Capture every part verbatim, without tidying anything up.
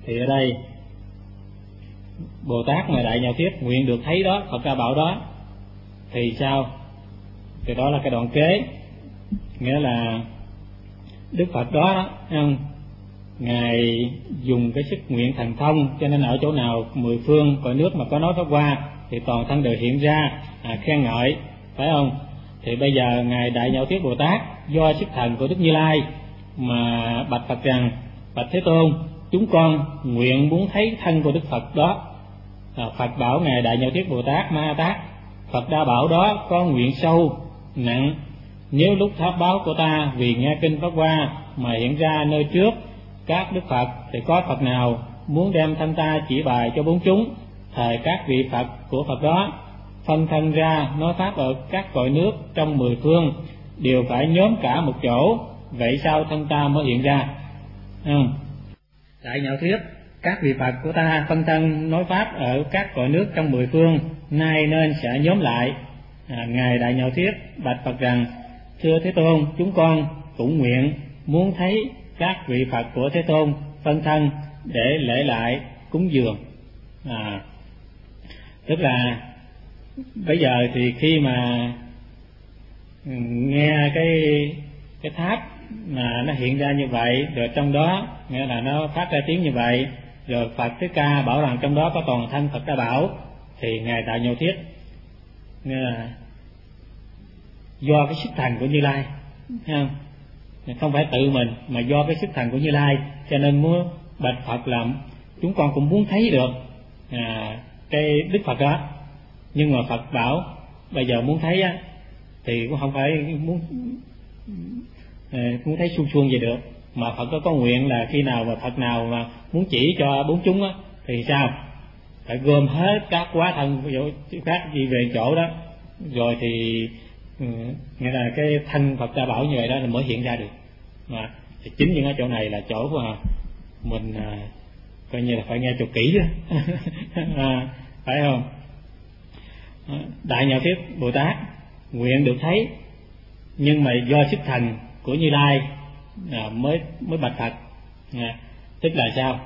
Thì ở đây Bồ Tát mà Đại Nhạo Thiết nguyện được thấy đó, Phật ra bảo đó, thì sao? Thì đó là cái đoạn kế, nghĩa là Đức Phật đó, đó Ngài dùng cái sức nguyện thần thông, cho nên ở chỗ nào mười phương cõi nước mà có nói pháp qua thì toàn thân đều hiện ra à, khen ngợi, phải không? Thì bây giờ Ngài Đại Nhạo Thiết Bồ Tát do sức thần của Đức Như Lai mà bạch Phật rằng: bạch Thế Tôn, chúng con nguyện muốn thấy thân của Đức Phật đó. à, Phật bảo Ngài Đại Nhạo Thiết Bồ Tát: Ma Tát, Phật đa bảo đó có nguyện sâu nặng, nếu lúc tháp báo của ta vì nghe kinh pháp qua mà hiện ra nơi trước các Đức Phật, thì có Phật nào muốn đem thân ta chỉ bài cho bốn chúng, thời các vị Phật của Phật đó phân thân ra nói pháp ở các cõi nước trong mười phương, đều phải nhóm cả một chỗ, vậy sao thân ta mới hiện ra? Ừ. Đại Nhạo Thiết, các vị Phật của ta phân thân nói pháp ở các cõi nước trong mười phương, nay nên sẽ nhóm lại. à, Ngài Đại Nhạo Thiết bạch Phật rằng: thưa Thế Tôn, chúng con cũng nguyện muốn thấy các vị Phật của Thế Tôn phân thân để lễ lại cúng dường. à, Tức là bây giờ thì khi mà nghe cái cái tháp mà nó hiện ra như vậy, rồi trong đó nghĩa là nó phát ra tiếng như vậy, rồi Phật Thích Ca bảo rằng trong đó có toàn thân Phật Đa Bảo, thì Ngài Đại Nhạo Thiết nghĩa là do cái sức thần của Như Lai, thấy không? Không phải tự mình mà do cái sức thần của Như Lai, cho nên muốn bạch Phật làm chúng con cũng muốn thấy được à, cái Đức Phật đó. Nhưng mà Phật bảo bây giờ muốn thấy á, thì cũng không phải muốn à, muốn thấy suông suông vậy được, mà Phật có có nguyện là khi nào mà Phật nào mà muốn chỉ cho bốn chúng á, thì sao? Phải gom hết các quá thân khác đi về chỗ đó, rồi thì ừ, nghĩa là cái thân Phật Đa Bảo như vậy đó là mới hiện ra được. Mà thì chính những ở chỗ này là chỗ mà mình à, coi như là phải nghe cho kỹ đó. à, phải không? Đại Nhạo Thiết Bồ Tát nguyện được thấy, nhưng mà do sức thần của Như Lai à, mới mới bạch Phật. à, Tức là sao?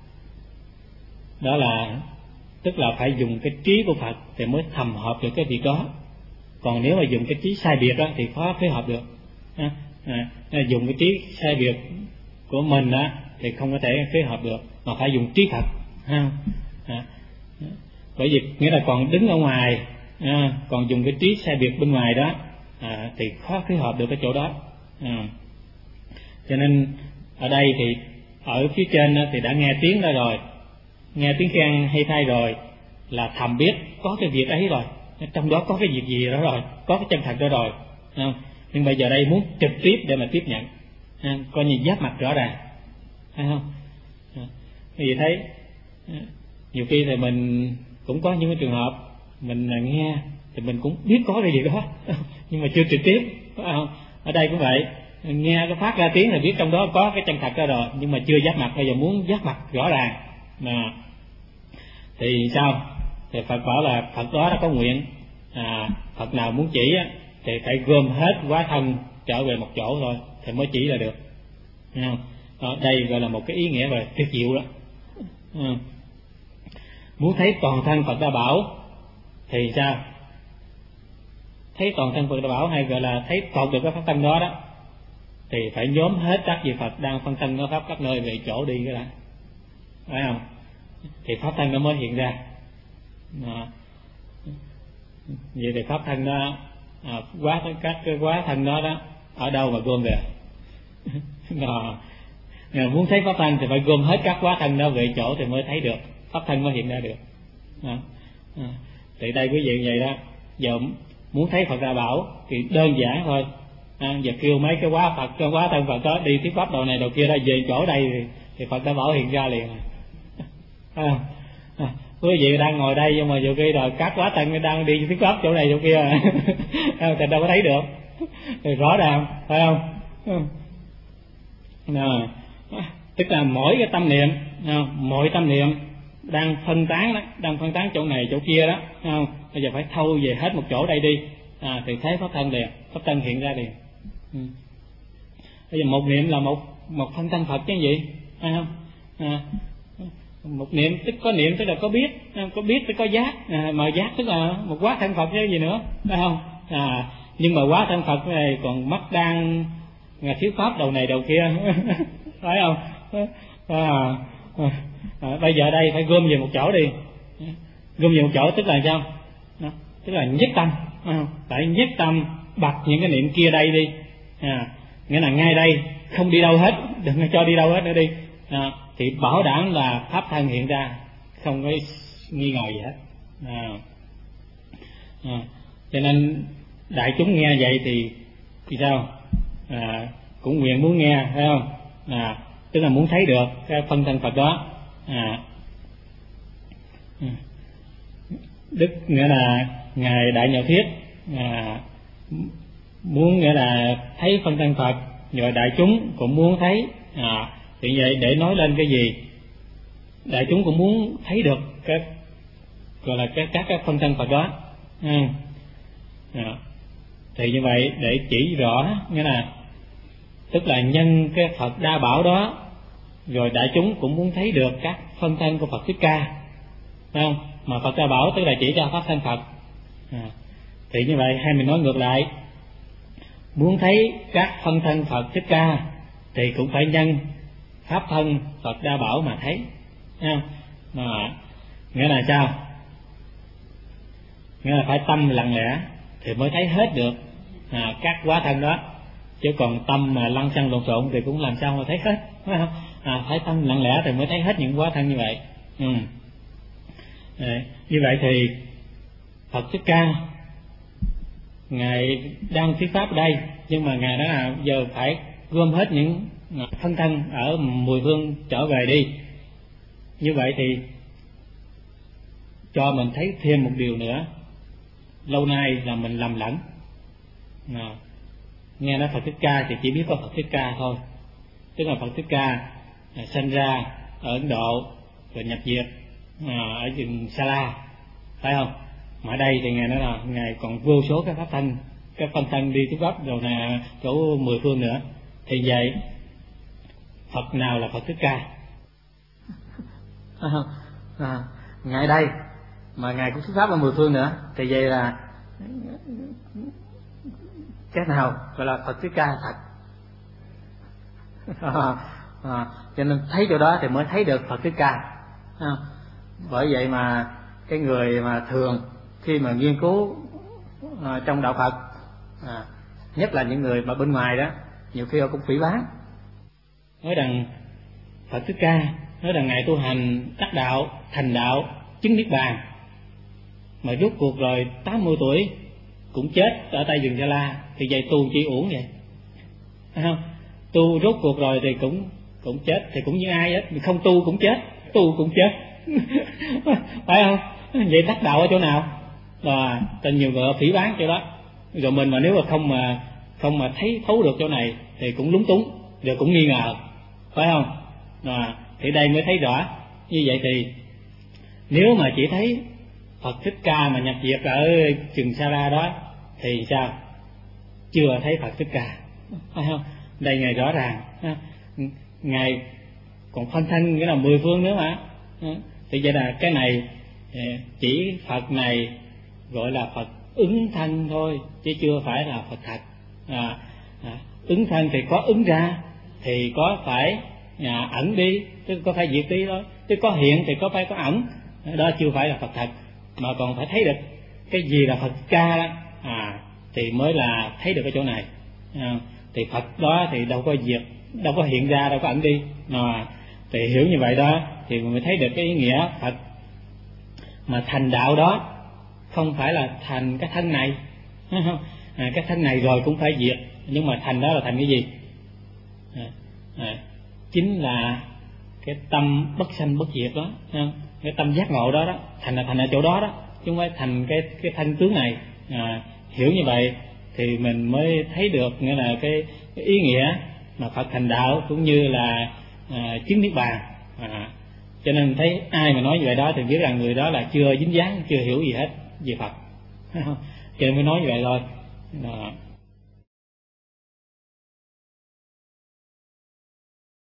Đó là tức là phải dùng cái trí của Phật thì mới thầm hợp được cái việc đó. Còn nếu mà dùng cái trí sai biệt đó thì khó phối hợp được. à, à, Dùng cái trí sai biệt của mình đó thì không có thể phối hợp được, mà phải dùng trí Phật. ha. À, bởi vì nghĩa là còn đứng ở ngoài, à, còn dùng cái trí sai biệt bên ngoài đó à, thì khó phối hợp được cái chỗ đó. à. Cho nên ở đây thì ở phía trên thì đã nghe tiếng ra rồi, nghe tiếng khen hay thay rồi, là thầm biết có cái việc ấy rồi, trong đó có cái việc gì đó rồi, có cái chân thật đó rồi. à. Nhưng bây giờ đây muốn trực tiếp để mà tiếp nhận, à, coi như giáp mặt rõ ràng, phải không? à. Vì thấy à, nhiều khi thì mình cũng có những cái trường hợp mình nghe thì mình cũng biết có cái gì đó nhưng mà chưa trực tiếp. Ở đây cũng vậy, nghe cái phát ra tiếng thì biết trong đó có cái chân thật đó rồi, nhưng mà chưa giáp mặt. Bây giờ muốn giáp mặt rõ ràng mà thì sao? Thì Phật bảo là Phật đó đã có nguyện, à, Phật nào muốn chỉ á, thì phải gom hết quá thân trở về một chỗ thôi thì mới chỉ là được. Đó, đây gọi là một cái ý nghĩa về tuyệt diệu đó. à. Muốn thấy toàn thân Phật Đa Bảo thì sao? Thấy toàn thân Phật Đa Bảo hay gọi là thấy toàn được cái pháp thân đó đó, thì phải nhóm hết các vị Phật đang phân thân ở khắp các nơi về chỗ đi cái đã, phải không? Thì pháp thân nó mới hiện ra. à. Vậy thì pháp thân đó à, quá các cái quá thân đó đó ở đâu mà gom về? à, muốn thấy pháp thân thì phải gom hết các quá thân đó về chỗ thì mới thấy được, pháp thân mới hiện ra được. à. À. Thì đây quý vị vậy đó, giờ muốn thấy Phật Đa Bảo thì đơn giản thôi. À, giờ kêu mấy cái quá Phật, cái quá thân Phật đó đi tiếp pháp đồ này đồ kia đó về chỗ đây thì, thì Phật Đa Bảo hiện ra liền. à. À, quý vị đang ngồi đây nhưng mà nhiều khi rồi các quá thân đang đi tiếp pháp chỗ này chỗ kia thì đâu có thấy được, thì rõ ràng, phải không? à. Tức là mỗi cái tâm niệm, mỗi tâm niệm đang phân tán đó, đang phân tán chỗ này chỗ kia đó, không? Bây giờ phải thâu về hết một chỗ đây đi, à, thì thấy pháp thân liền, pháp thân hiện ra liền. ừ. Bây giờ một niệm là một một phân thân Phật chứ gì, phải không? À, Một niệm tức có niệm tức là có biết, có biết tức có giác, à, mà giác tức là một quá thân Phật chứ gì nữa, phải không? À, nhưng mà quá thân Phật này còn mắt đang thiếu pháp đầu này đầu kia, phải không? À, à, à, bây giờ đây phải gom về một chỗ đi, gom về một chỗ tức là sao? Đó, tức là nhất tâm, à, phải nhất tâm bật những cái niệm kia đây đi, à, nghĩa là ngay đây không đi đâu hết, đừng cho đi đâu hết nữa đi, à, thì bảo đảm là pháp thân hiện ra, không có nghi ngờ gì hết. À, à, cho nên đại chúng nghe vậy thì thì sao? À, cũng nguyện muốn nghe, phải không? À, tức là muốn thấy được cái phân thân Phật đó. À, Đức nghĩa là ngài Đại Nhạo Thiết à, muốn nghĩa là thấy phân thân Phật, rồi đại chúng cũng muốn thấy. À, thì vậy để nói lên cái gì? Đại chúng cũng muốn thấy được các gọi là các các cái phân thân Phật đó. À, à, thì như vậy để chỉ rõ nghĩa là tức là nhân cái Phật đa bảo đó, rồi đại chúng cũng muốn thấy được các phân thân của Phật Thích Ca, phải không? Mà Phật đa bảo tức là chỉ ra pháp thân Phật. À, thì như vậy hay mình nói ngược lại, muốn thấy các phân thân Phật Thích Ca thì cũng phải nhân pháp thân Phật đa bảo mà thấy. À, mà nghĩa là sao? Nghĩa là phải tâm lặng lẽ thì mới thấy hết được à, các quá thân đó, chứ còn tâm mà lăng xăng lộn xộn thì cũng làm sao mà thấy hết, phải không? À, phải tâm lặng lẽ thì mới thấy hết những quá thân như vậy. Ừ. Đấy, như vậy thì Phật Thích Ca ngài đang thuyết pháp ở đây, nhưng mà ngài nói là giờ phải gom hết những phân thân ở mười phương trở về đi. Như vậy thì cho mình thấy thêm một điều nữa, lâu nay là mình lầm lẫn. À, nghe nói Phật Thích Ca thì chỉ biết có Phật Thích Ca thôi, tức là Phật Thích Ca à, sinh ra ở Ấn Độ rồi nhập diệt à, ở vùng Sa La, phải không? Mà ở đây thì ngài nói là ngài còn vô số các pháp thân, các phân thân đi tiếp pháp rồi là chỗ mười phương nữa. Thì vậy Phật nào là Phật Thích Ca? À, à, ngài đây mà ngài cũng thuyết pháp ở mười phương nữa, thì vậy là cái nào gọi là Phật Thích Ca thật? À, à, cho nên thấy chỗ đó thì mới thấy được Phật Thích Ca. À, bởi vậy mà cái người mà thường khi mà nghiên cứu à, trong đạo Phật, à, nhất là những người mà bên ngoài đó, nhiều khi họ cũng phỉ báng, nói rằng Phật Thích Ca, nói rằng ngài tu hành đắc đạo, thành đạo, chứng niết bàn, mà rốt cuộc rồi tám mươi tuổi cũng chết ở tại rừng Sa La, thì vậy tu chỉ uổng vậy, phải không? Tu rốt cuộc rồi thì cũng cũng chết, thì cũng như ai hết, không tu cũng chết, tu cũng chết, phải không? Vậy đắc đạo ở chỗ nào? Và tình nhiều người phỉ bán chỗ đó, rồi mình mà nếu mà không mà không mà thấy thấu được chỗ này thì cũng lúng túng, rồi cũng nghi ngờ, phải không? À, thì đây mới thấy rõ. Như vậy thì nếu mà chỉ thấy Phật Thích Ca mà nhập diệt ở rừng Sa La đó thì sao? Chưa thấy Phật Thích Ca, phải không? Đây ngài rõ ràng, ngài còn phân thân nghĩa là mười phương nữa mà. Thì vậy là cái này chỉ Phật này gọi là Phật ứng thân thôi, chứ chưa phải là Phật thật. À, à, ứng thân thì có ứng ra, thì có phải à, ẩn đi, chứ có phải diệt đi thôi, chứ có hiện thì có phải có ẩn, đó chưa phải là Phật thật, mà còn phải thấy được cái gì là Phật Ca đó, à, thì mới là thấy được cái chỗ này. À, thì Phật đó thì đâu có diệt, đâu có hiện ra, đâu có ẩn đi, à, thì hiểu như vậy đó thì mình mới thấy được cái ý nghĩa Phật mà thành đạo đó không phải là thành cái thân này, à, cái thân này rồi cũng phải diệt, nhưng mà thành đó là thành cái gì? À, à, chính là cái tâm bất sanh bất diệt đó, cái tâm giác ngộ đó đó, thành là thành ở chỗ đó đó, chứ không phải thành cái cái thân tướng này. À, hiểu như vậy thì mình mới thấy được nghĩa là cái, cái ý nghĩa mà Phật thành đạo cũng như là à, chứng niết bàn. À, cho nên thấy ai mà nói như vậy đó thì biết rằng người đó là chưa dính dáng, chưa hiểu gì hết về Phật, cho nên mới nói như vậy thôi. À,